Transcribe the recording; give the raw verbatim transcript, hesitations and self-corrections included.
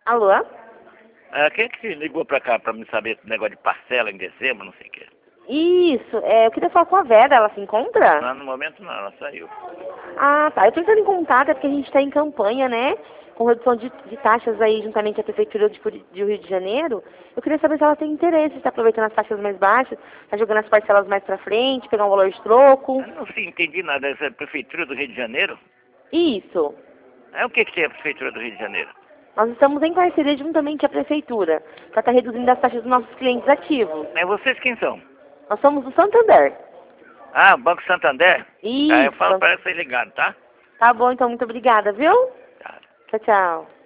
Alô? Ah, quem é que ligou pra cá pra me saber esse negócio de parcela em dezembro, não sei o quê? Isso, é, eu queria falar com a Vera, ela se encontra? Não, no momento não, ela saiu. Ah, tá. Eu tô entrando em contato, é porque a gente está em campanha, né? Com redução de, de taxas aí, juntamente à Prefeitura de, Curi- de Rio de Janeiro. Eu queria saber se ela tem interesse, se tá aproveitando as taxas mais baixas, tá jogando as parcelas mais pra frente, pegar um valor de troco. Eu não sei, entendi nada. Essa é a Prefeitura do Rio de Janeiro? Isso. É o que que tem a Prefeitura do Rio de Janeiro? Nós estamos em parceria juntamente à Prefeitura, para estar reduzindo as taxas dos nossos clientes ativos. Mas vocês quem são? Nós somos do Santander. Ah, Banco Santander? Ah, eu Isso. falo para ela ser ligado, tá? Tá bom, então, muito obrigada, viu? Tá. Tchau, tchau.